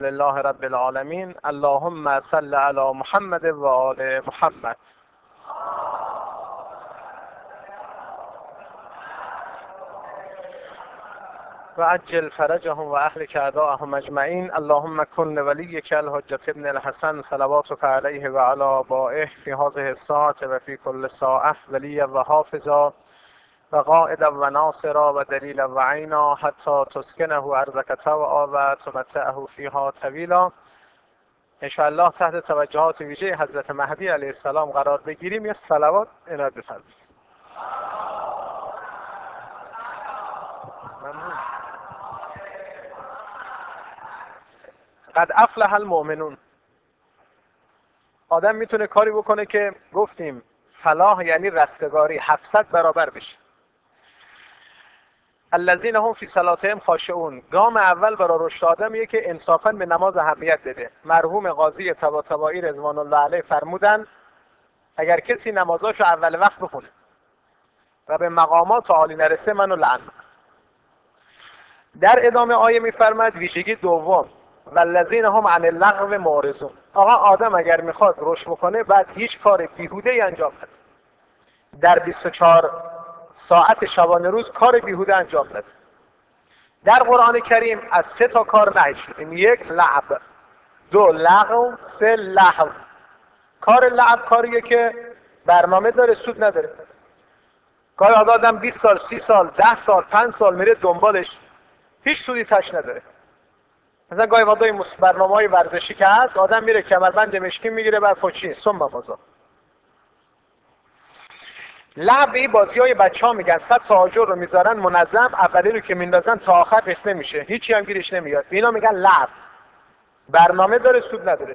لله رب العالمین. اللهم صل علی محمد و آل محمد. و عجل فرجهم و اهلک اعداءهم اجمعین. اللهم کن ولیک الحجة ابن الحسن صلواتک علیه و علی آبائه فی هذه الساعة و فی کل ساعة ولیا و حافظا و قائدا و ناصرا و دلیلا و عینا حتی تسکنه ارضک طوعا و تمتعه فیها طویلا. انشاءالله تحت توجهات ویژه حضرت مهدی علیه السلام قرار بگیریم. یه صلوات عنایت بفرمایید. ممنون. قد افلح المؤمنون. آدم میتونه کاری بکنه که گفتیم فلاح یعنی رستگاری 700 برابر بشه. الذین هم فی صلاتهم خاشعون. گام اول برای رشد آدمیه که انصافا به نماز اهمیت بده. مرحوم قاضی طباطبایی رضوان الله علیه فرمودن اگر کسی نمازاشو اول وقت بخونه و به مقامات عالی نرسه منو لعن. در ادامه آیه میفرماد ویژگی دوم والذین هم عن اللغو معرضون. آقا آدم اگر میخواد رشد بکنه بعد هیچ کار بیهوده ای انجام نده. در 24 ساعت شبانه روز کار بیهوده انجام نده. در قرآن کریم از 3 تا کار نهی شدیم. 1 لعب، 2 لغو، 3 لهو. کار لعب کاریه که برنامه داره سود نداره. کار آدم 20 سال 30 سال 10 سال 5 سال میره دنبالش هیچ سودی تاش نداره. مثلا گاهی وقتا برنامه‌های ورزشی که هست آدم میره کمربند مشکی میگیره بعد فوچی ثم مازا. لعب این بازی‌های بچه‌ها میگن 100 تا آجر رو میذارن منظم، اولی رو که میندازن تا آخر ریخته میشه، هیچی هم گیرش نمیاد. اینا میگن لعب. برنامه داره سود نداره.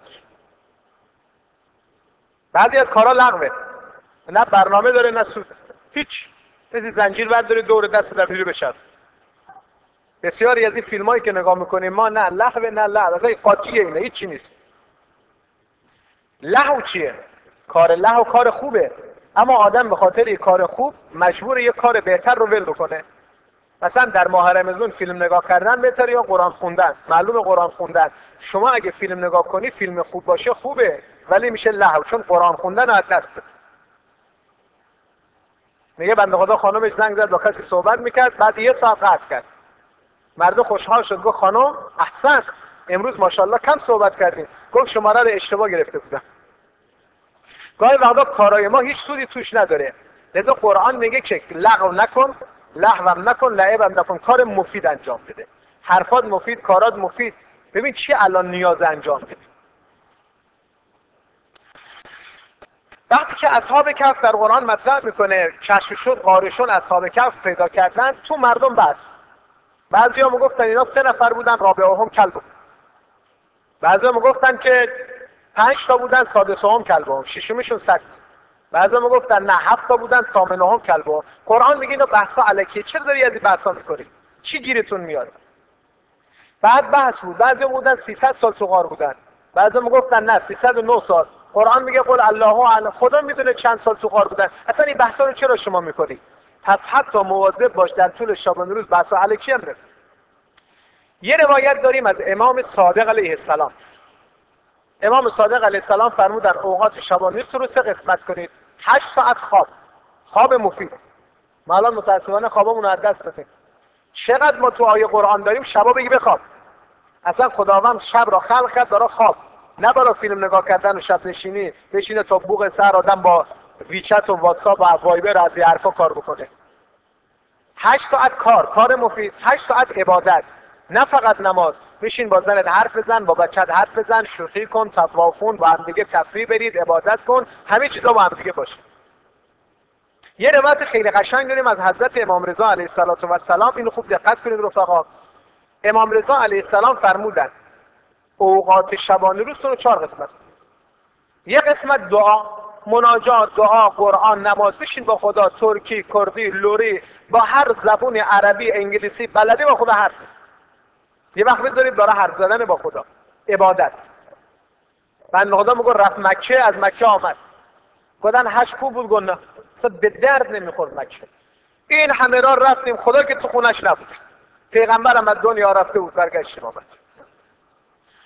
بعضی از کارا لغوه. نه برنامه داره نه سود. هیچ. مثل زنجیر برداری دور دست دفیری بشه. بسیاری از این فیلمایی که نگاه میکنیم ما نه لهو نه لعب، اصلا قاطیه اینا، هیچ چی نیست. لهو چیه؟ کار لهو کار خوبه، اما آدم به خاطر یک کار خوب مجبور یک کار بهتر رو ول بکنه. مثلا در ماه رمضان فیلم نگاه کردن بهتره یا قرآن خوندن؟ معلومه قرآن خوندن. شما اگه فیلم نگاه کنی فیلم خوب باشه خوبه ولی میشه لهو، چون قرآن خوندن از دست داد. میگه بنده خدا خانمش زنگ زد با کسی صحبت میکرد بعد 1 ساعت قطع کرد. مرد خوشحال شد گفت خانم احسن امروز ماشاءالله کم صحبت کردیم. گفت شماره رو اشتباه گرفته بودم. گاهی وقتا کارای ما هیچ سودی توش نداره، لذا قرآن میگه که لغو نکن، لهوم نکن، لعبم نکن، کار مفید انجام بده. حرفات مفید، کارات مفید. ببین چی الان نیاز انجام بده. وقتی که اصحاب کهف در قرآن مطرح میکنه کشف شد قارشون اصحاب کهف پیدا کردن، تو مردم بحث. بعضیا میگفتن اینا 3 نفر بودن رابعهم کلبهم. بعضیا میگفتن که 5 تا بودن سادسهم کلبهم، ششمشون سگ. بعضا میگفتن نه 7 تا بودن ثامنهم کلبهم. قرآن میگه اینا بحثا الکیه، چرا داری از این بحثا میکنی؟ چی گیرتون میاد؟ بعد بحث بود، بعضیا بودن 300 سال تو غار بودن، بعضا میگفتن نه 309 سال. قرآن میگه قل الله اعلم، خدا میدونه چند سال تو غار بودن. اصلا این بحثا رو چرا شما میکنی؟ پس حتی مواظب باش در طول شبانه روز بحثا الکی هم نکن. یه روایت داریم از امام صادق علیه السلام. امام صادق علیه السلام فرمودن اوقات شبانه رو 3 قسمت کنید. 8 ساعت خواب مفید. ما الان متاسفانه خوابمون رو از دست دادیم. چقدر ما تو آیه قرآن داریم شبا بگی بخواب. اصلا خداوند شب را خلق کرد برای خواب، نه برای فیلم نگاه کردن و شب نشینی بشینه تا بوق سر آدم با ویچت و واتساپ و وایبر از این حرفا کار بکنه. 8 ساعت کار مفید، 8 ساعت عبادت. نه فقط نماز، بشین با زنت حرف بزن، با بچت حرف بزن، شوخی کن، تفاهم با هم دیگه تفریح برید، عبادت کن، همه چیزا با هم دیگه باشه. یه روایت خیلی قشنگ داریم از حضرت امام رضا علیه السلام. اینو خوب دقت کنید رفقا. امام رضا علیه السلام فرمودن اوقات شبانه روز رو 4 قسمت. یه قسمت دعا، مناجات، دعا، قرآن، نماز. بشین با خدا، ترکی، کردی، لوری، با هر زبون عربی، انگلیسی بلدی با خدا حرف بزن. یه وقت بذارید برای حرف زدن با خدا. عبادت. بنده خدا میگه رفت مکه، از مکه آمد. گفتن 8 کو بود گناه. اصلا به درد نمیخورد مکه. این همه راه رفتیم خدا که تو خونش نبود. پیغمبر هم از دنیا رفته بود برگشتیم آمد.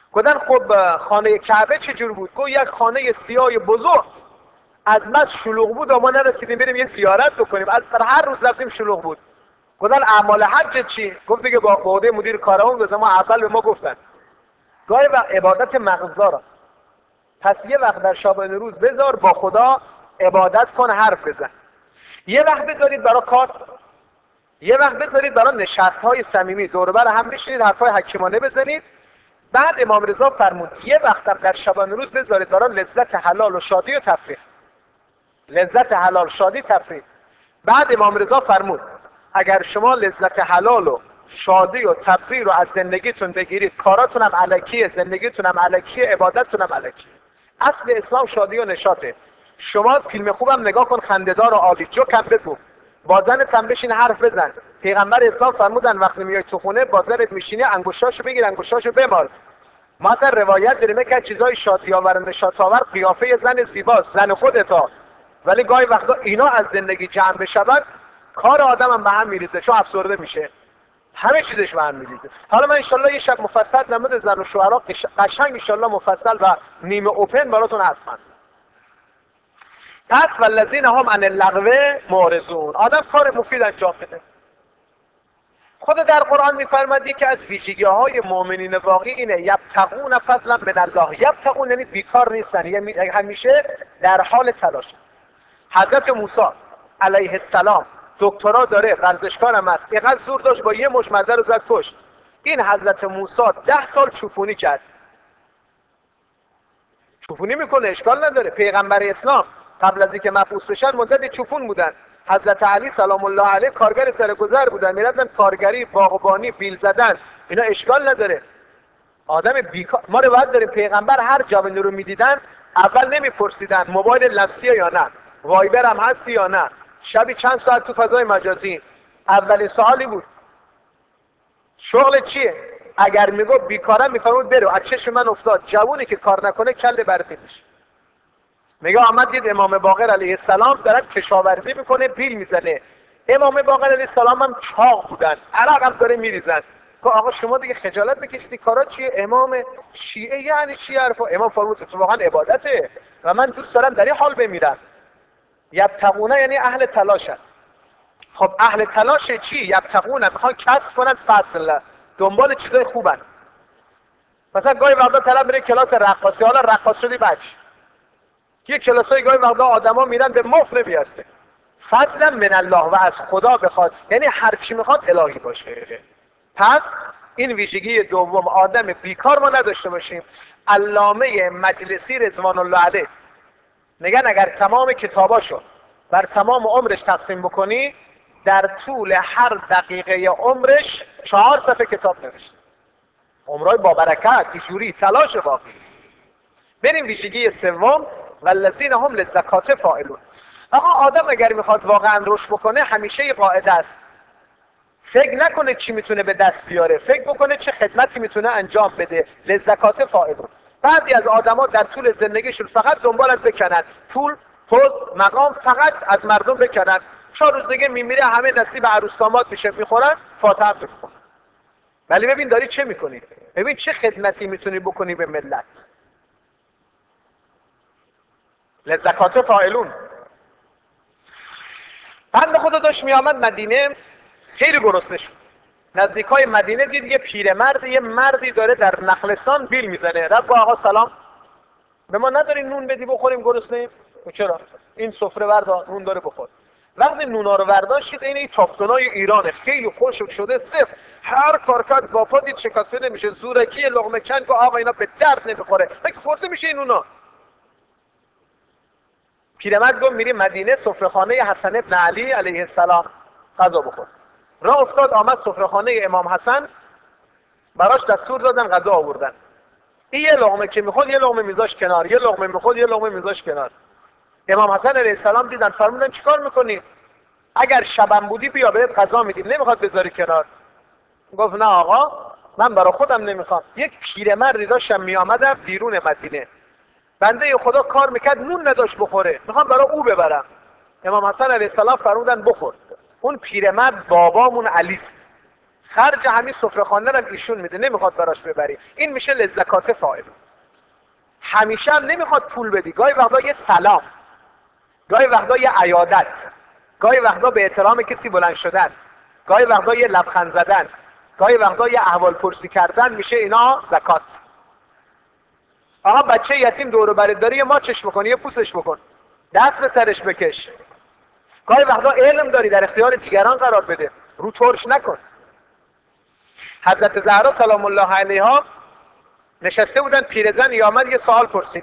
گفتن خب خانه کعبه چجور بود؟ گفت یک خانه سیاه بزرگ، از بس شلوغ بود ما نرسیدیم بریم یه زیارت بکنیم، از هر روز رفتیم شلوغ بود. گفتن اعمال حج چی؟ گفت دیگه با عهده مدیر کارمون گفتم ما اول به ما گفتن گاهی وقت عبادت مغزدارا، پس یه وقت در شبانه روز بذار با خدا عبادت کن، حرف بزن. یه وقت بذارید برای کار، یه وقت بذارید برای نشست‌های صمیمی، دور بر هم بشینید حرفای حکیمانه بزنید. بعد امام رضا فرمود یه وقت هم در شبانه روز بذارید برای لذت حلال و شادی و تفریح. لذت حلال، شادی، تفریح. بعد امام رضا فرمود اگر شما لذت حلال و شادی و تفریح رو از زندگیتون بگیرید، کاراتون هم الکیه، زندگیتون هم الکیه، عبادتتون هم الکیه. اصل اسلام شادی و نشاطه. شما فیلم خوبم نگاه کن، خنده‌دار و عالی، جوکم بگو، با زنت هم بشین حرف بزن. پیغمبر اسلام فرمودن وقتی میای تو خونه با زنت میشینی انگشتاشو بگیر، انگشتاشو بمال. ما اصلا روایت داریم که چیزای شادی آور و نشاط آور قیافه زن زیباست، زن خودتا. ولی گاهی وقتا اینا از زندگی جمع بشود کار آدم هم به هم میریزه، چون افسرده میشه، همه چیزش به هم میریزه. حالا من انشالله یه شب مفصل در مورد زن و شوهرها قشنگ انشالله مفصل و نیمه اوپن براتون حرف میزنم. پس والذین هم عن اللغو معرضون، آدم کار مفید انجام بده. خود در قرآن میفرمادی که از ویژگی های مؤمنین واقعی اینه یبتغون فضلا من الله. یبتغون یعنی بیکار نیستن، یعنی همیشه در حال تلاش. حضرت موسی علیه السلام دکترا داره، ورزشکار هم است، اینقدر زور داشت با یه مش مزه رو زد کشت. این حضرت موسی 10 سال چوپونی کرد. چوپونی میکنه اشکال نداره. پیغمبر اسلام قبل از اینکه مبعوث بشن مدت چوپون بودن. حضرت علی سلام الله علیه کارگر سرگذر بودن، میرفتن کارگری، باغبانی، بیل زدن، اینا اشکال نداره. آدم بیکار. ما روایت داریم پیغمبر هر جوانی رو میدیدن اول نمیپرسیدن موبایل لمسیه یا نه، وایبر هم هستی یا نه، شبی چند ساعت تو فضای مجازی. اولین سوالی بود شغل چیه؟ اگر میگو بیکارم میفرمود برو. از چشم من افتاد جوونی که کار نکنه کله برتی میشه. میگه آمد دید امام باقر علیه السلام دارن کشاورزی میکنه، بیل میزنه. امام باقر علیه السلام هم چاق بودن، عرق هم داره میریزن. که آقا شما دیگه خجالت بکشید، کارا چیه؟ امام شیعه یعنی چی حرفا؟ امام فرمود تو واقعا عبادته و من دوست دارم در این حال بمیرم. یبتغونه یعنی اهل تلاشن. خب اهل تلاش چی؟ یبتغونه میخوان کسب کنن، فصل دنبال چیزای خوبن. مثلا گاهی وقتا طلب میره کلاس رقاصی، حالا رقاص شدی بچ. یه کلاسای گاهی وقتا آدما میرن به مفر بیارسه. فضلا من الله و از خدا بخواد، یعنی هر چی میخواد الهی باشه. پس این ویژگی دوم، آدم بیکار ما نداشته باشیم. علامه مجلسی رضوان الله علیه میگن اگر تمام کتاباشو بر تمام عمرش تقسیم بکنی در طول هر دقیقه عمرش 4 صفحه کتاب نوشت. عمرای با برکت، ایشوری تلاش واقعی. بریم ویژگی سوم، والذین هم للزکات فاعلون. آقا آدم اگر میخواد واقعا رشد بکنه همیشه یه قاعده است، فکر نکنه چی میتونه به دست بیاره، فکر بکنه چه خدمتی میتونه انجام بده. للزکات فاعلون. بعضی از آدما در طول زندگیشون فقط دنبالت بکنن پول، پست، مقام، فقط از مردم بکنن. 4 روز دیگه میمیره، همه نصیب عروس داماد میشه، میخورن، فاتحه میخونن. ولی ببین داری چه میکنی، ببین چه خدمتی میتونی بکنی به ملت. لزکات فاعلون. بنده خدا داشت میامد مدینه، خیلی گرسنه شد. نزدیکای مدینه دید یه پیرمرد، یه مردی داره در نخلستان بیل میزنه. رفت با آقا سلام، به ما نداری نون بدی بخوریم، گرسنه‌ایم؟ چرا؟ این سفره وردا، نون داره بخور. وقتی نونا رو برداشت این تافتونای ایرانه، خیلی خوش شده، صفر، هر کار کرد با پا دید شکسته نمیشه، زورکی لقمه کن که آقا اینا به درد نمیخوره، مگه خورده میشه این نونا؟ پیرمرد گفت میری مدینه سفره‌خانه حسن ابن علی علیه السلام غذا بخور. راه افتاد آمد سفره‌خانه امام حسن، براش دستور دادن غذا آوردن. این یه لقمه که میخورد یه لقمه میذاش کنار، یه لقمه میخورد یه لقمه میذاش کنار. امام حسن علیه السلام دیدن، فرمودن چیکار میکنی؟ اگر شبم بودی بیا بهت غذا میدیم، نمیخواد بذاری کنار. گفت نه آقا من برای خودم نمیخوام. یک پیرمردی داشتم میآمدم بیرون مدینه، بنده خدا کار میکرد نون نداشت بخوره، میخوام برای او ببرم. امام حسن علیه السلام فرمودن بخور. اون پیرمرد بابامون علی است، خرج همین سفره خواندن هم ایشون میده، نمیخواد براش ببری. این میشه لزکات فاعل. همیشه هم نمیخواد پول بدی، گاهی وقتا یه سلام، گاهی وقتا یه عیادت، گاهی وقتا به احترام کسی بلند شدن، گاهی وقتا یه لبخند زدن، گاهی وقتا یه احوال پرسی کردن، میشه اینا زکات. آقا بچه یتیم دور و برت داره، یه ماچش بکن، یه پوسش بکن، دست به سرش بکش. گاهی وقتا علم داری در اختیار دیگران قرار بده، رو ترش نکن. حضرت زهرا سلام الله علیها نشسته بودن، پیرزن آمد یه سوال پرسید،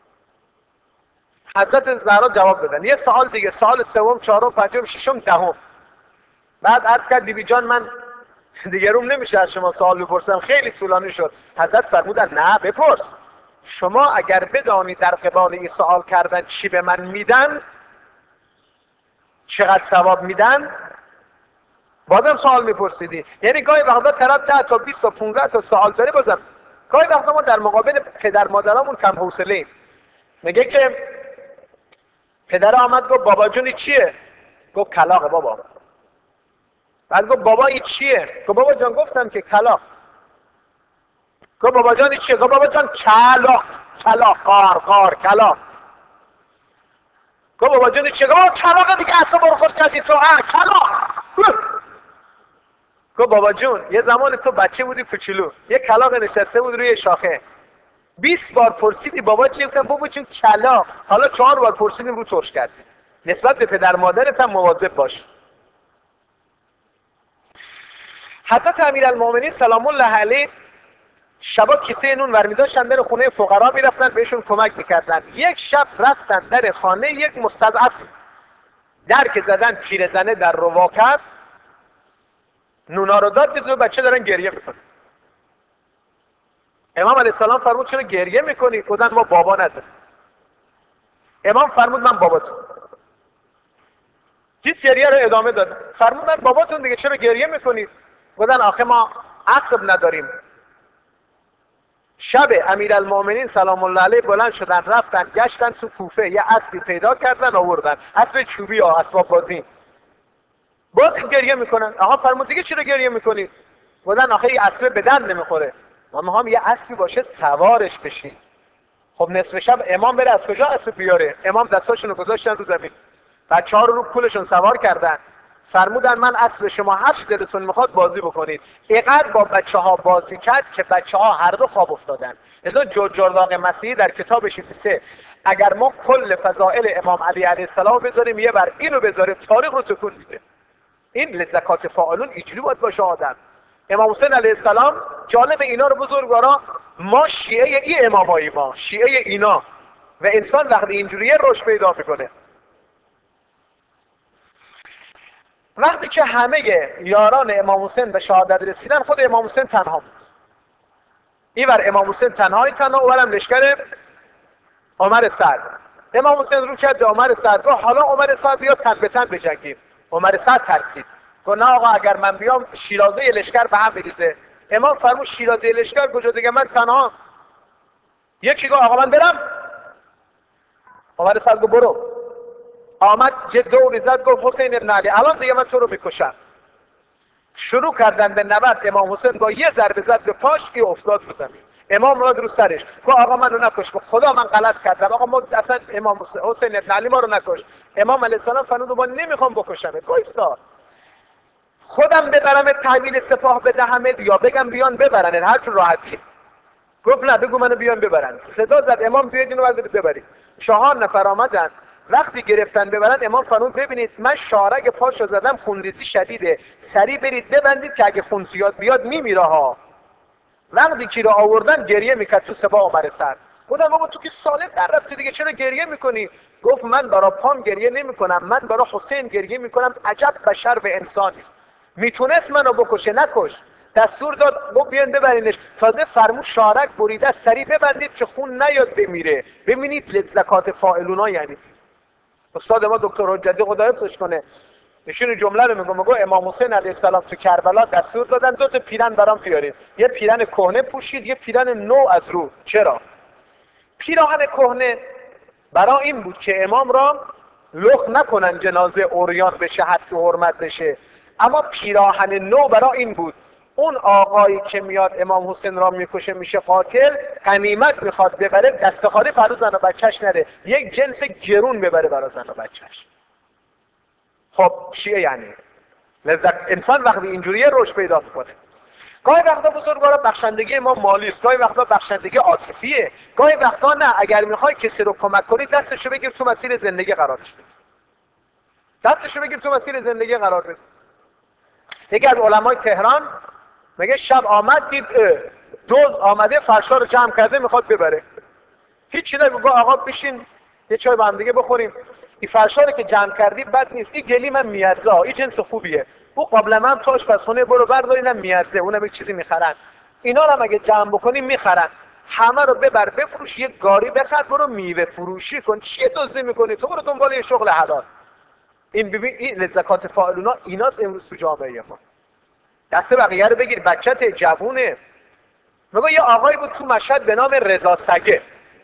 حضرت زهرا جواب دادن. یه سوال دیگه، سوال سوم، چهارم، پنجم، ششم، دهم. بعد عرض کرد بیبی جان من دیگه روم نمیشه از شما سوال بپرسم، خیلی طولانی شد. حضرت فرمودن نه بپرس، شما اگر بدانید در قبال این سوال کردن چی به من میدن، چقدر ثواب میدن، بازم سوال میپرسیدی. یعنی گاهی وقتا طرف 10 تا 20 تا 15 تا سوال داره، بازم گاهی وقتا ما در مقابل پدر مادرامون کم حوصله ایم. میگه که پدر آمد گفت بابا جونی چیه؟ گفت کلاغه بابا. بعد گفت بابا این چیه؟ گفت بابا جان گفتم که کلاغ. گفت بابا جان این چیه؟ گفت بابا جان کلاغ، کلاغ، قار کلاغ. گفت بابا جان چیه؟ گفت کلاغ دیگه، اصلا برو خود کردی تو، کلاغ. گفت بابا جون یه زمان تو بچه بودی کوچولو، یه کلاغ نشسته بود روی شاخه، 20 بار پرسیدی بابا چی؟ گفتم بابا چون کلاغ. حالا 4 بار پرسیدیم رو ترش کرد. نسبت به پدر مادرت هم مواظب باش. حضرت امیرالمومنین سلام الله علیه شبا کیسه نون ورمی داشتن، در خونه فقرا میرفتن بهشون کمک میکردن. یک شب رفتن در خانه یک مستضعف، در که زدن، پیرزنه در رو وا کرد، نونا رو داد، دید بچه دارن گریه میکنن. امام علیه السلام فرمود چرا گریه میکنی؟ گفتن ما بابا نداریم. امام فرمود من باباتون. دید گریه رو ادامه داد، فرمودن باباتون دیگه چرا گریه میکنید؟ گفتن آخه ما اسب نداریم. شب امیرالمومنین سلام الله علیه بلند شدن، رفتن گشتن تو کوفه، یه اسبی پیدا کردن آوردن، اسب چوبی ها، اسباب بازی. باز گریه میکنن. آقا فرمود دیگه چرا گریه میکنید؟ گفتن آخه این اسب به درد نمیخوره، ما میخوام یه اسبی باشه سوارش بشیم. خب نصف شب امام بره از کجا اسب بیاره؟ امام دستاشونو گذاشتن رو زمین، بچه‌ها رو کولشون سوار کردن. فرمودن من اسب شما هر چی دلتون میخواد بازی بکنید. اینقدر با بچه‌ها بازی کرد که بچه‌ها هر دو خواب افتادن. لذا جرجرداق مسیحی در کتابش نویسه اگر ما کل فضائل امام علی علیه السلام بذاریم یه بر اینو بذاریم، تاریخ رو تکون میده. این لزکات فاعلون اینجوری باید باشه آدم. امام حسین علیه السلام، جالب اینا رو بزرگوارا، ما شیعه این امامایی، ما شیعه اینا، و انسان وقتی اینجوریه رشد پیدا میکنه. وقتی که همه یاران امام حسین به شهادت رسیدن، خود امام حسین تنها بود. اینور امام حسین تنها، اونورم لشکر عمر سعد. امام حسین رو کرد به عمر سعد، گفت حالا عمر سعد بیا تن به تن بجنگیم. عمر سعد ترسید، گفت نه آقا اگر من بیام شیرازه لشکر به هم میریزه. امام فرمود شیرازه لشکر کجا دیگه، من تنها. یکی گفت آقا من برم. عمر سعد گفت برو. آمد یه دوری زد، گفت حسین ابن علی الان دیگه من تو رو میکشم. شروع کردن به نبرد. امام حسین با یه ضربه زد به پاش، که افتاد رو زمین. امام راد رو سرش، گفت آقا منو نکش، به خدا من غلط کردم، آقا ما اصلا امام حسین ابن علی ما رو نکش. امام علیه السلام فرمود من نمیخوام بکشمت، وایسا خودم ببرم تحویل سپاه بدهمت یا بگم بیان ببرنت، هر چون راحتی. گفت نه بگو منو بیان ببرن. صدا زد امام بیاید اینو ببرید. 4 نفر آمدن، وقتی گرفتن ببرن امام فرمود ببینید من شارگ پاشو زدم، خونریزی شدیده، سریع برید ببندید که اگه خون زیاد بیاد میمیره ها. وقتی کی رو آوردن گریه میکرد تو سپاه عمر سعد. گفتم بابا تو که سالم در رفتی دیگه چرا گریه میکنی؟ گفت من برای پام گریه نمیکنم، من برای حسین گریه میکنم. عجب بشر و انسانی است، میتونست منو بکشه نکش. دستور داد گفت بیان ببرینش. تازه فرمود شارک بریده سریع ببندید که خون نیاد بمیره. ببینید لزکات فاعلونا یعنی. استاد ما دکتر حجتی خدا حفظش کنه نشون جمله رو میگه امام حسین علیه السلام تو کربلا دستور دادن 2 تا پیرن برام بیارید. یه پیرن کهنه پوشید، یه پیرن نو از رو. چرا؟ پیراهن کهنه برای این بود که امام را لخ نکنن، جنازه اوریان بشه، حد که حرمت بشه. اما پیراهن نو برای این بود اون آقایی که میاد امام حسین را میکشه میشه قاتل، غنیمت میخواد ببره، دست خالی برای زن و بچهش نده، یک جنس گرون ببره برای زن و بچهش. خب چیه یعنی؟ لذت انسان وقتی اینجوریه رشد پیدا میکنه. گاهی وقتا بزرگوارا بخشندگی ما مالی است، گاهی وقتا بخشندگی عاطفیه، گاهی وقتا نه، اگر میخوای کسی رو کمک کنی دستشو بگیر تو مسیر زندگی قرارش بده. دستشو بگیر تو مسیر زندگی قرار بده. یکی از علمای تهران میگه شب آمد دید دوز آمده فرشا رو جمع کرده میخواد ببره. هیچی نگو، آقا بشین یه چای با هم دیگه بخوریم. این فرشا رو که جمع کردی بد نیست، این گلی من میارزه، این جنس خوبیه. او قابل من تو آشپزخونه برو بردار، اینم میارزه، اونم یک چیزی میخرن. اینا رو اگه جمع بکنی میخرن. همه رو ببر بفروش، یه گاری بخر، برو میوه فروشی کن. چیه دزدی میکنی؟ تو برو دنبال یه شغل حلال. این ببین این لزکات فاعلونا ایناست امروز تو جامعه ما. دست بقیه رو بگیر، بچت جوونه. میگه یه آقایی بود تو مشهد به نام رضا سگه،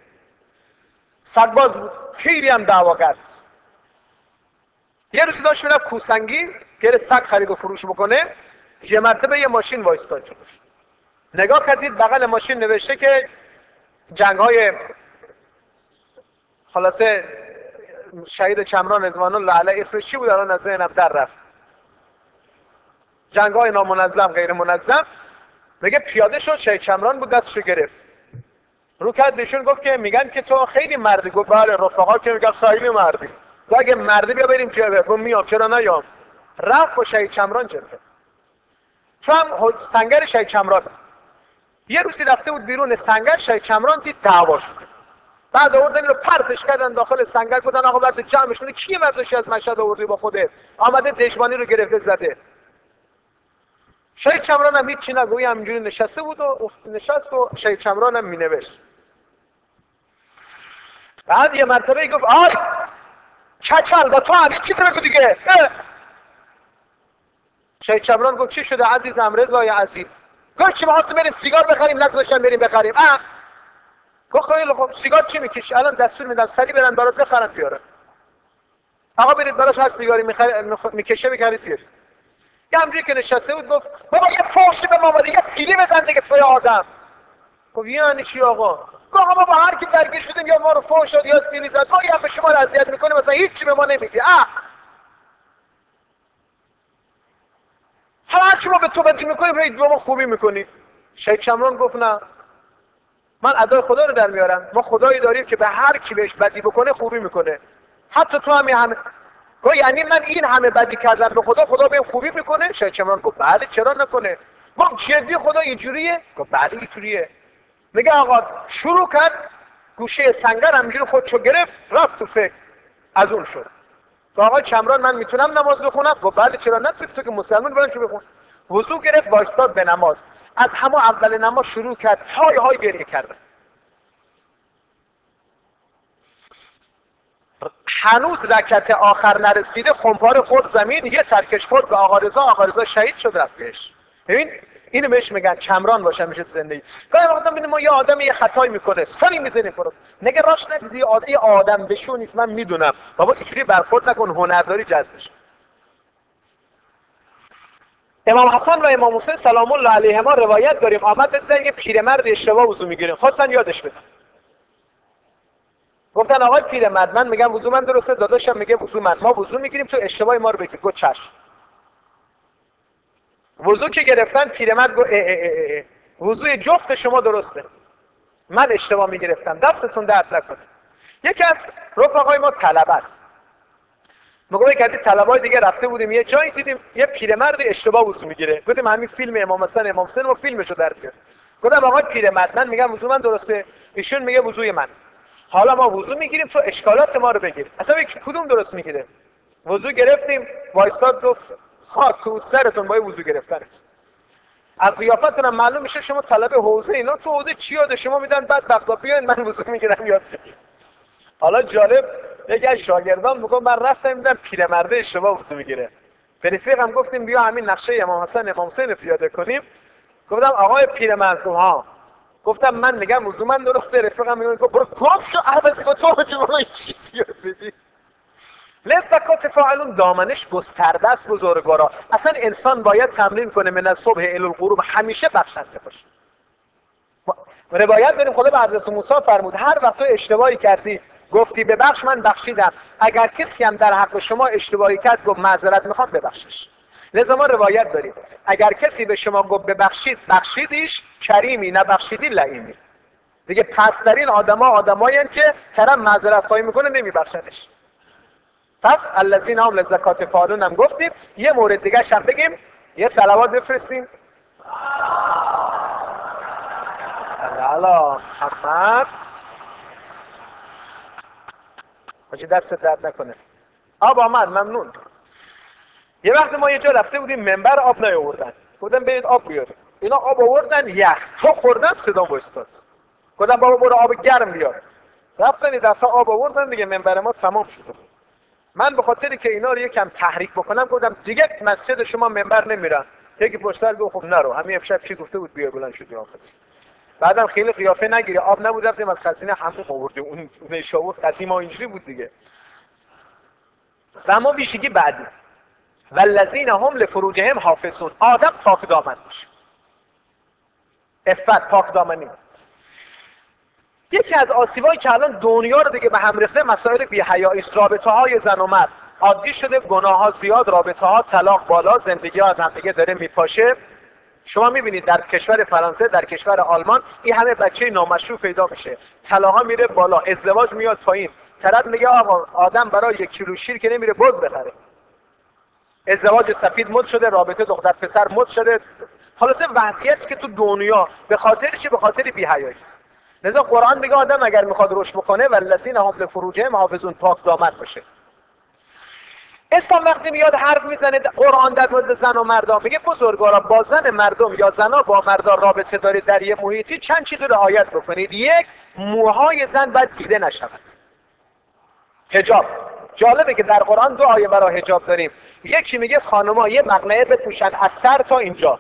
سگباز بود، خیلی هم دعواگر بود. یه روزی داشت میرفت کوسنگی گره سگ خرید و فروش بکنه، یه مرتبه یه ماشین وایستاد جلوش. نگاه کردید بغل ماشین نوشته که جنگ‌های خلاصه شهید چمران رضوان الله علیه، اسمش چی بود الان از ذهنم در رفت، جنگ‌های نامنظم غیر منظم. میگه پیاده شد، شهید چمران بود، دستشو گرفت رو کرد بهشون گفت که میگن که تو خیلی مردی. گفت بله. رفقا که میگن خیلی مردی. گفت اگه مردی بیا بریم جبهه. گفت میام، چرا نیام. رفت با شهید چمران جبهه. تو هم سنگر شهید چمران. یه روزی رفته بود بیرون سنگر، شهید چمران دید دعوا شد. بعد آوردن رو پرتش کردن داخل سنگر، گفتن آقا برات جمعش کنی. کیه مردشی از مشهد آوردی با خودت؟ آمده دشمنی رو گرفته زده. شهید چمران هم هیچ چی نگوی، همینجوری نشسته بود و نشست و شهید چمران هم مینوشت. بعد یه مرتبه گفت آی کچل با تو هم چیزی بگو دیگه. شهید چمران گفت چی شده عزیزم رضای عزیز؟ گفت چی می‌خواستیم بریم سیگار بخریم، نگذاشتن بریم بخریم. گفت خیلی خب سیگار چی میکشی؟ الان دستور میدم سری برن برات بخرن بیارن. آقا برید براش هر سیگاری میکشه بخرید بیارید. یه همجوری که نشسته بود گفت بابا یه فوشی به ما بده، یه سیلی بزن دیگه توی آدم. گفت یعنی چی آقا؟ گفت آقا ما با هر کی درگیر شدیم یا ما رو فوش داد یا سیلی زد، ما یا به شما رو اذیت میکنه مثلا هیچ به ما نمیگی. هر چی ما به تو بدی میکنیم هی به ما خوبی میکنی. شیخ چمران گفت نه، من ادای خدا رو در میارم. ما خدایی داریم که به هر کی بهش بدی بکنه خوبی میکنه. حتی تو همه گفت یعنی من این همه بدی کردم به خدا، خدا بهم خوبی میکنه؟ شیخ چمران گفت بله چرا نکنه. گفت جدی خدا اینجوریه؟ گفت بله اینجوریه. میگه آقا شروع کرد گوشه سنگر همینجوری خودشو گرفت رفت تو فکر، از اون شد. آقا چمران من میتونم نماز بخونم؟ گفت بله چرا نتونی، تو که مسلمان بلند شو بخون. وضو گرفت وایستاد به نماز. از همون اول نماز شروع کرد های های گریه کردن. هنوز رکعت آخر نرسیده خمپار خورد زمین، یه ترکش خورد به آقا رضا، آقا رضا شهید شد رفت بهش. ببین اینو بهش میگن چمران باشن میشه تو زندگی. گاهی وقتا میبینیم ما یه آدم یه خطایی میکنه سری میزنیم فرو، نگه راش ندیدی یه آدم بشو نیست، من میدونم بابا اینجوری برخورد نکن، هنرداری جذبش. امام حسن و امام حسین سلام الله علیهما روایت داریم آمد دیدن یه پیرمرد اشتباه وضو میگیره، خواستن یادش بدن. گفتن آقای پیرمرد من میگم وضو من درسته، داداشم میگه وضو ما وضو میگیریم تو اشتباه ما رو بگیر. گفت چشم. وضو که گرفتن پیرمرد گفت وضوی جفت شما درسته، من اشتباه میگرفتم، دستتون درد نکنه. یکی از رفقای ما طلبه است. میگه که طلبای دیگه رفته بودیم یه جایی دیدیم یه پیرمرد اشتباه وضو میگیره، گفتیم همین فیلم امام حسن امام حسین ما فیلمشو در بیار. گفتم آقا پیرمرد من میگم وضو من درسته، ایشون میگه وضوی من. حالا ما وضو میگیریم تو اشکالات ما رو بگیر. اصلا کدوم درست میگیره؟ وضو گرفتیم وایستاد گفت خاک تو سرتون با وضو گرفتنت. از قیافتون هم معلوم میشه شما طلب حوزه اینا، تو حوزه چی یاد شما میدن بعد وقتا بیاین من وضو میگیرم یاد بگیر. حالا جالب یکی از شاگردان میگه من رفتم دیدم پیرمرده اشتباه وضو میگیره. به رفیقم گفتیم بیا همین نقشه امام حسن امام حسین پیاده کنیم. گفتم آقای پیرمرد ها، گفتم من میگم وضو من درسته، رفیقم میگه برو گم شو عوض کن تو چه برو این چیزی رو بدی. لزکات فاعلون دامنش گسترده است بزرگوارا. اصلا انسان باید تمرین کنه من از صبح الی الغروب همیشه بخشنده باشه. روایت داریم خدا به حضرت موسی فرمود هر وقت تو اشتباهی کردی گفتی ببخش من بخشیدم، اگر کسی هم در حق شما اشتباهی کرد گفت معذرت میخوام ببخشش. لذا ما روایت داریم اگر کسی به شما گفت ببخشید بخشیدیش، کریمی، نبخشیدی لعینی. دیگه پسترین آدمایی هستند که طرف معذرت خواهی میکنه نمیبخشنش. پس الذین هم للزکات فاعلون هم گفتیم. یه مورد دیگه هم بگیم، یه صلوات بفرستیم. سلام محمد. باشه دست درد نکنه. آب آمد، ممنون. یه وقت ما یه جا رفته بودیم منبر آب نیاوردن، گفتم برید آب بیارید. اینا آب آوردن یخ، تو خوردم صدام وایستاد. گفتم بابا برو آب گرم بیار. رفتن یه دفعه آب آوردن دیگه منبر ما تمام شد. من به خاطری که اینا رو یکم تحریک بکنم گفتم دیگه مسجد شما منبر نمیرم. یکی پشت سر گفت خب نرو، همین امشب چی گفته بود بیا بلند شدی آخر. بعدم خیلی قیافه نگیری، آب نبود رفتیم از خزینه حموم آوردیم. اون نیشابور قدیما اینجوری بود دیگه. و ما ویژگی بعدی والذین هم لفروجهم حافظون. آدم پاک دامن باشه. عفت، پاک دامنی. یکی از آسیبایی که الان دنیا رو دیگه به هم ریخته مسائل بی‌حیایی است. رابطه های زن و مرد عادی شده، گناه ها زیاد، رابطه ها، طلاق بالا، زندگی ها از هم دیگه داره میپاشه. شما میبینید در کشور فرانسه، در کشور آلمان این همه بچه نامشروع پیدا میشه، طلاق ها میره بالا، ازدواج میاد پایین. طرف میگه آقا آدم برای 1 کیلو شیر که نمیره بز بخره. ازدواج سفید مد شده، رابطه دختر پسر مد شده. خلاصه وضعیتی که تو دنیا به خاطر چی؟ به خاطر بی‌حیایی است. لذا قرآن میگه آدم اگر میخواد رشد بکنه والذین هم لفروجهم حافظون، پاک دامن باشه. اسلام وقتی میاد حرف میزنه قرآن در مورد زن و مردان میگه بزرگوارا با زن مردم یا زنا با مردان رابطه دارید در یه محیطی چند چیز رو رعایت بکنید. یک، موهای زن باید دیده نشود. حجاب. جالبه که در قرآن 2 آیه برای حجاب داریم. یکی میگه خانم‌ها یه مقنعه بپوشن از سر تا اینجا،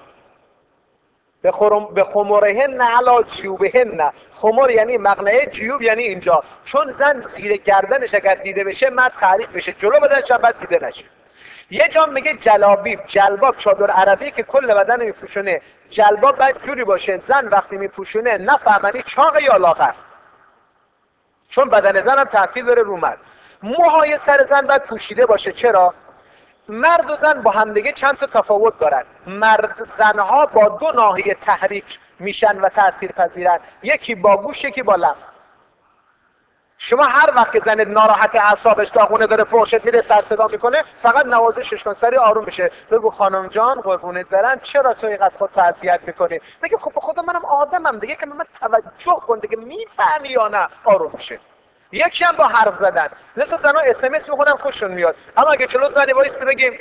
به خمرهن علی جیوبهن. خمر یعنی مقنعه، جیوب یعنی اینجا، چون زن زیر گردنش اگر دیده بشه مرد تعریف بشه، جلو بدنش هم باید دیده نشه. یه جا میگه جلابیب، جلباب چادر عربی که کل بدن میپوشونه. جلباب باید جوری باشه زن وقتی میپوشونه نفهمنی چاق یا لاغر، چون بدن زن هم تاثیر داره رو مرد. موهای سر زن باید پوشیده باشه. چرا؟ مرد و زن با همدیگه چند تا تفاوت دارن. مرد زنها با 2 ناحیه تحریک میشن و تأثیر پذیرن، یکی با گوش یکی با لمس. شما هر وقت که زنت ناراحت اعصابش داغونه داره فحشت میده سر صدا میکنه، فقط نوازشش کن سری آروم بشه، بگو خانم جان قربونت برم چرا تو اینقدر خودت اذیت میکنی؟ بگه خب به خدا منم آدمم دیگه، که من توجه کن دیگه، میفهمی یا نه؟ آروم میشه. یکی هم با حرف زدن. مثلا زنا اس ام اس میکنن خوششون میاد، اما اگه جلو زنی وایسته بگیم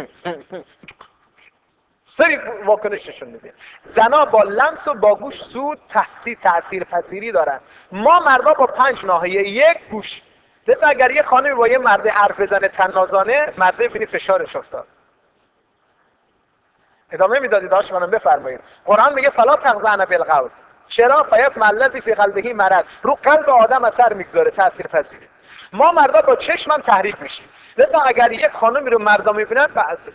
سری واکنششون میده. زنا با لمس و با گوش زود تاثیر پذیری دارن. ما مردا با 5 ناحیه، 1 گوش. لذا اگر یه خانمی با یه مرد حرف بزنه طنازانه، مرد ببینی فشارش افتاد. ادامه میدادید داش منم بفرمایید. قرآن میگه فلا تخضعن بالقول. چرا؟ فیطمع الذی فی قلبه مرض. رو قلب آدم اثر میگذاره، تاثیر پذیره. ما مردا با چشمم تحریک میشیم. لذا اگر یک خانمی رو مردا میبینن بعضی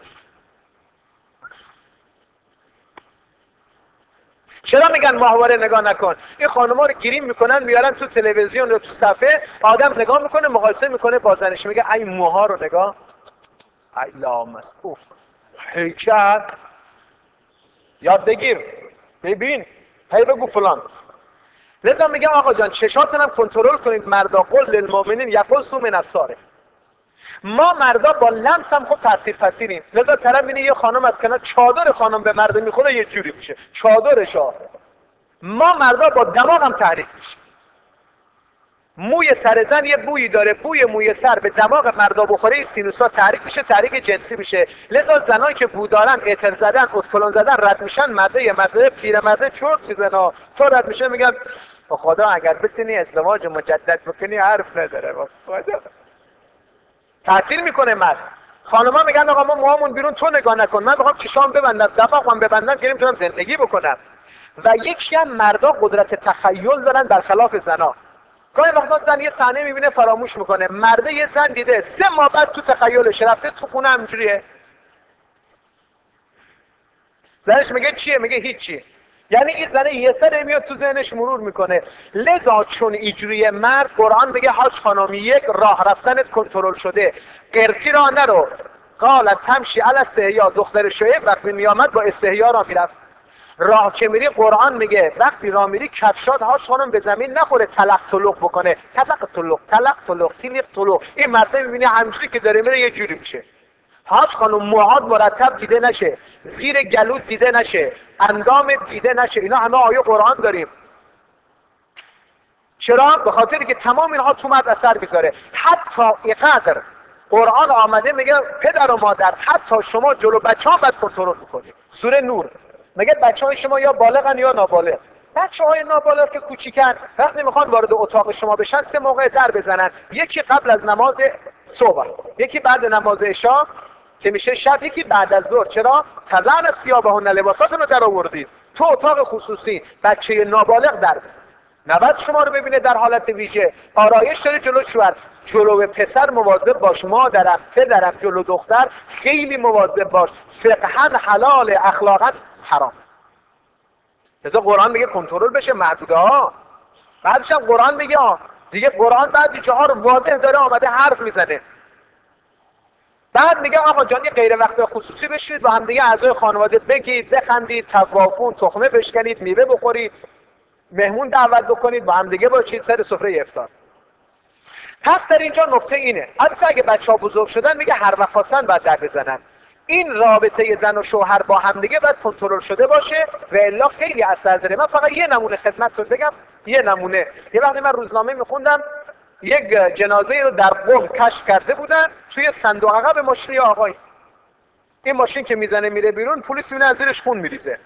چرا میگن ماهواره نگاه نکن؟ این خانم‌ها رو گیریم میکنن میارن تو تلویزیون یا تو صفحه، آدم نگاه میکنه مقایسه میکنه با زنش، میگه ای موها رو نگاه، ای لامس، اوف هیکل، یاد بگیر، ببین، هی بگو فلان. لذا میگه آقا جان چشاتون هم کنترل کنید مردا، قل للمؤمنین یغضوا من ابصارهم. ما مردا با لمس هم خوب تاثیر پذیریم. لذا طرف اینه یه خانم از کنار چادر خانم به مرد میخوره یه جوری میشه چادرشا. ما مردا با دماغ هم تحریک میشیم. موی سر زن یه بویی داره، بوی موی سر به دماغ مردا بخوره سینوسا تحریک میشه، تحریک جنسی میشه. لذا زنایی که بو دارن، اعتر زدن، اتفلون زدن، رد میشن، مرده پیرمرده چرت میزنه، تو رد میشه میگن با خدا اگر بتونی ازدواج مجدد بکنی حرف نداره. با خدا تاثیر میکنه مرد. خانم‌ها میگن آقا ما موهامون بیرون، تو نگاه نکن، من میخوام چشام ببندم، دماغم ببندم که نمیتونم زندگی بکنم. و یکی هم مردا قدرت تخیل دارن برخلاف زنا. گاهی وقتا زن یه صحنه میبینه فراموش میکنه، مرده یه زن دیده 3 ماه بعد تو تخیلش رفته تو خونه همینجوریه. زنش میگه چیه؟ میگه هیچی. یعنی این زنه یه سره میاد تو ذهنش مرور میکنه. لذا چون اینجوریه مرد، قرآن میگه حاج خانم یک راه رفتنت کنترل شده، قرتی را نرو. قالت تمشی علی استحیا، دختر شعیب وقتی میامد با استحیا را میرفت. راه که میری قرآن میگه وقتی راه میری کفشات هاش خانم به زمین نخوره، تلق تلق بکنه، تلق تلق تلق تلق تلیق تلق. این مرده میبینی همجوری که داره میره یه جوری میشه. حاج خانم موهات مرتب دیده نشه، زیر گلوت دیده نشه، اندام دیده نشه. اینا همه آیه قرآن داریم. چرا؟ به خاطری که تمام اینها تو مرد اثر میذاره. حتی اینقدر قرآن آمده میگه پدر و مادر حتی شما جلو بچه‌ها باید کنترل میکنید. سوره نور میگه بچه‌های شما یا بالغن یا نابالغ. بچه‌های نابالغ که کوچیکن وقتی میخوان وارد اتاق شما بشن 3 موقع در بزنن، یکی قبل از نماز صبح، یکی بعد نماز عشا که میشه شب، یکی بعد از ظهر. چرا؟ تزعن ثیابهن، لباساتون رو در آوردید تو اتاق خصوصی، بچه نابالغ در بزن. نباید شما رو ببینه در حالت ویژه. آرایش داره جلو شوهر، جلو پسر مواظب باش، مادرم پدرم جلو دختر خیلی مواظب باش. فقها حلال، اخلاقا حرام. لذا قرآن میگه کنترل بشه، محدوده ها. بعدش هم قرآن میگه دیگه، قرآن بعد جاها رو واضح داره آمده حرف میزنه. بعد میگه آقا جان یه غیر وقت خصوصی بشید با هم دیگه اعضای خانواده بگید، بخندید، توافون، تخمه بشکنید، میوه بخورید، مهمون دعوت بکنید، با هم دیگه باشید سر سفره افطار. پس در اینجا نکته اینه، البته اگه بچه‌ها بزرگ شدن میگه هر وقت خواستن باید در بزنن. این رابطه زن و شوهر با هم دیگه باید کنترل شده باشه و الا خیلی اثر داره. من فقط یه نمونه خدمتتون بگم، یه نمونه. یه وقتی من روزنامه میخوندم یک جنازه رو در قم کشف کرده بودن توی صندوق عقب ماشین آقای. این ماشین که میزنه میره بیرون، پلیس میونه از زیرش خون میریزه.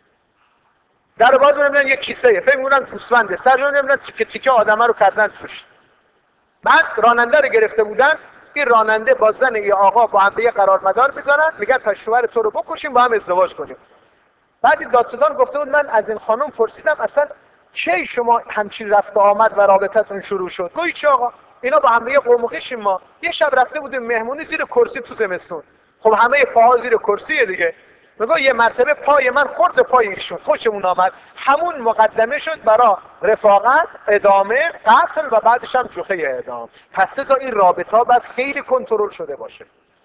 در باز میبینن یه کیسه، فکر میکنن گوسفنده، سرجون میبینن تیکه تیکه آدمه رو کردن توش. بعد راننده رو گرفته بودن، این راننده با زن یه آقا با هم دیگه قرار مدار میذارن، میگن پس شوهر تو رو بکشیم با هم ازدواج کنیم. بعد این دادستان گفته بود من از این خانم پرسیدم اصلا کی شما همچین رفت آمد و رابطتون شروع شد؟ گویی چه آقا اینا با هم دیگه قوم و خویشیم. ما یه شب رفته بودیم مهمونی زیر کرسی تو زمستون. خب همه پاها زیر کرسیه دیگه. میگه یه مرتبه پای من خورد پای ایشون، خوشمون آمد. همون مقدمه شد برای رفاقت، ادامه، قتل و بعدش هم جوخه اعدام. پس لذا این رابطه ها باید خیلی کنترل شده باشه.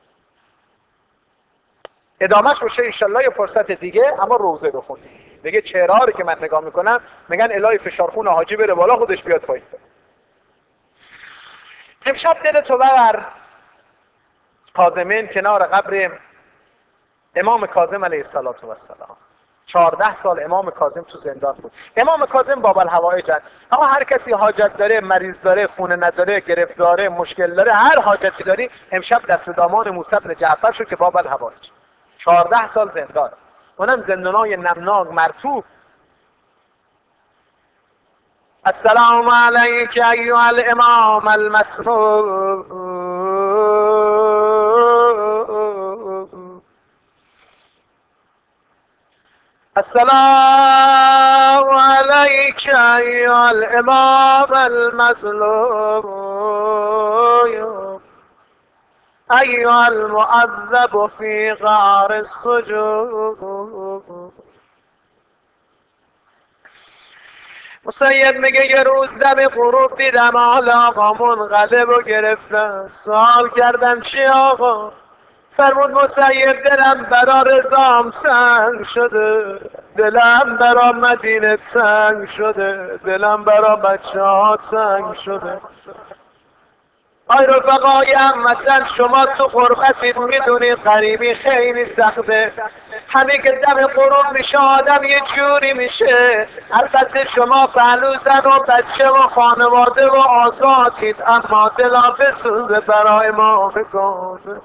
ادامهش باشه انشالله یه فرصت دیگه. اما روزه بخونید دیگه. چهره رو که من نگاه میکنم میگن الهی فشارخون حاجی بره بالا خودش بیاد پایین. امشب دلتو ببر کاظمین کنار قبر امام کاظم علیه السلام. 14 سال امام کاظم تو زندان بود. امام کاظم باب الحوائج. اما هر کسی حاجت داره، مریض داره، خونه نداره، گرفتاره، مشکل داره، هر حاجتی داری، امشب دست به دامان موسی بن جعفر شد که باب الحوائج. 14 سال زندان، اونم زندانای نمناک مرطوب. السلام علیک ایها الامام المسموع. السلام علیک ایها الامام المظلوم ایها المعذب فی غار السجون. مسیب میگه یه روز دم غروب دیدم حال آقا منقلب و گرفتن. سوال کردم چی آقا؟ فرمود مسیب دلم برا رضام سنگ شده، دلم برا مدینه سنگ شده، دلم برا بچه ها سنگ شده. آی رفقای هموطن شما تو غربتید میدونید غریبی خیلی سخته. همین که دم غروب میشه آدم یه جوری میشه. البته شما پهلو زن و بچه و خانواده و آزادید، اما دلا بسوزه برای ما بگازه.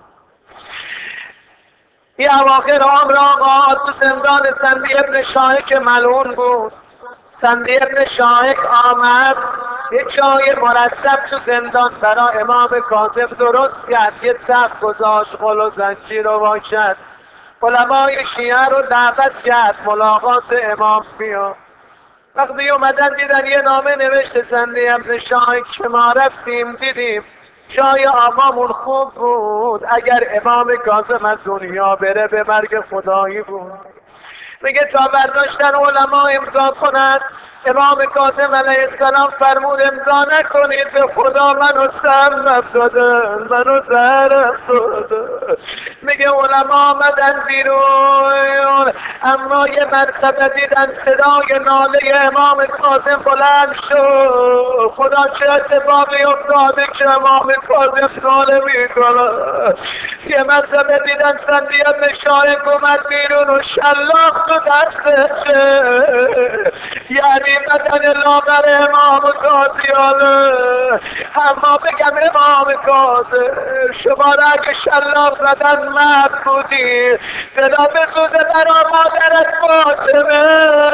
این اواخر عمر آقا تو زندان سندی ابن شاهک ملعون بود. سندی ابن شاهک آمد یه جای مرتب تو زندان برای امام کاظم درست کرد. یه صف گذاشت، قل و زنجیر رو وا کرد. علمای شیعه رو دعوت کرد ملاقات امام بیاد. وقتی اومدن دیدن یه نامه نوشته زنده ابن شاه که ما رفتیم دیدیم جای آقامون خوب بود، اگر امام کاظم از دنیا بره به مرگ خدایی بود. میگه تا برداشتن علما امضا کنند، امام کاظم علیه السلام فرمود امضا نکنید، به خدا منو سم نفتادن، منو زهر افتادن. میگه علما آمدن بیرون، اما یه مرتبه دیدن صدای ناله امام کاظم بلند شد. خدا چه اتفاقی افتاده که امام کاظم ناله میکنه؟ یه مرتبه دیدن زندی ابن شایق اومد بیرون و شلاق تو دستشه، یعنی بدن لاغر امام کاظیانه. اما بگم امام کاظم شما را که شلاق زدن مرد بودی، دلا بسوزه برا مادرت فاطمه.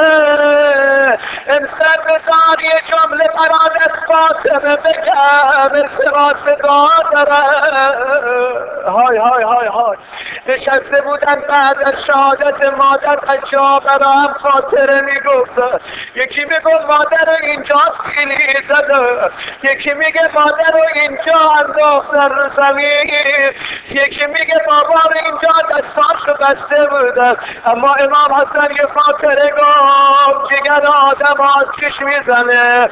امسر بذار یه جمله برادر فاطمه بگم، التماس دعا دارم. های های های های. نشسته بودن بعد از شهادت مادر بچه‌ها برا هم خاطره میگفت. یکی میگه مادر رو اینجا سیلی زده، یکی میگه مادر رو اینجا انداختن رو زمین، یکی میگه بابا رو اینجا دستاشو بسته بودن. اما امام حسن یه خاطره گفت جگر آدم آتش میزنه.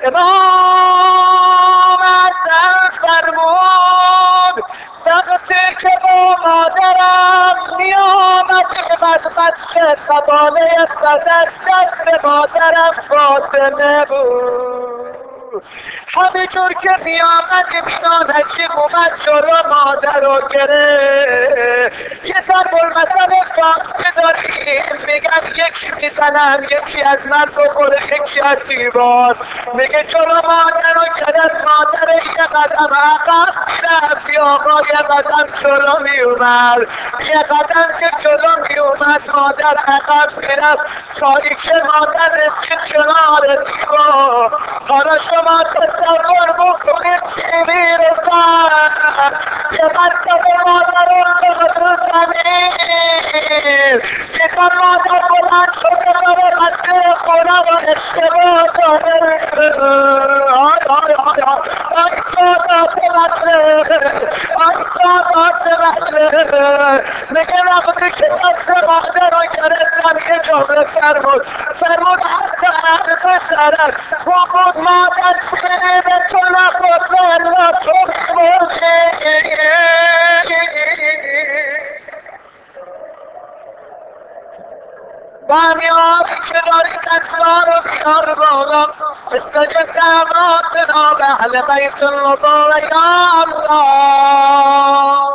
امام حسن فرمود وقتی که با مادرم میامد مدفت قباله صدر دست مادرم فاطمه بود. همه جور که میامد میدان حجیم اومد جلو مادر رو گره. یه ضرب المثل فارسی داریم میگم یکی میزنم یکی از من بخوره یکی از دیوار. میگه جلو مادر رو گرفت، مادر یه قدم عقب میرفت، یا آقا یه قدم جلو میومد، یه قدم که جلو میومد مادر عقب میرفت تا اینکه مادر رسید کنار دیوار. حالا شما تصور بکنید سیلی رسد یه مرتبه مادر رو انداخت زمین، دیدن مادر بلند شده داره مسیر خونه و اشتباه داره. آی آی آی آی سادات مطلع، آی سادات مطلع. میگه وقتی که دست مادر رو گرفتم یه جمله فرمود حسن پسرم تو بود مادر سیری به تو نخود و تو میمردی. بامیاری که داری تسلا رو بیار بالا، استجب دعواتنا به اهل بیت المبارک یا الله.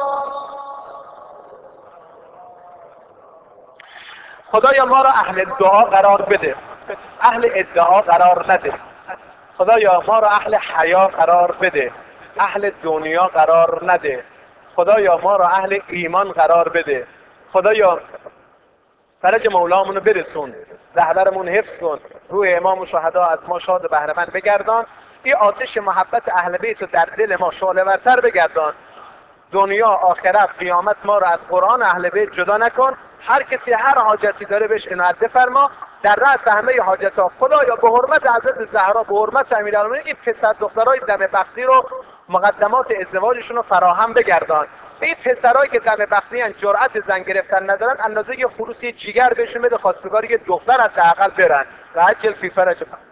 خدایا ما را اهل دعا قرار بده، اهل ادعا قرار نده. خدایا ما را اهل حیا قرار بده، اهل دنیا قرار نده. خدایا ما را اهل ایمان قرار بده. خدایا فرج مولامونو برسون، رهبرمون حفظ کن، روح امام و شهدا از ما شاد و بهره‌مند بگردان. این آتش محبت اهل بیت رو در دل ما شعله ورتر بگردان. دنیا آخرت قیامت ما رو از قرآن اهل بیت جدا نکن. هر کسی هر حاجتی داره بهش عنایت بفرما. در رأس همه حاجت ها خدایا به حرمت حضرت زهرا، به حرمت امیرالمومنین این پسر دخترای دم بختی رو مقدمات ازدواجشون رو فراهم بگردان. این پسرایی که دم بختی ان جرأت زن گرفتن ندارن، اندازه یه خروس جیگر بهشون بده، خواستگاری یه دختر حداقل برن. عجل فی فرج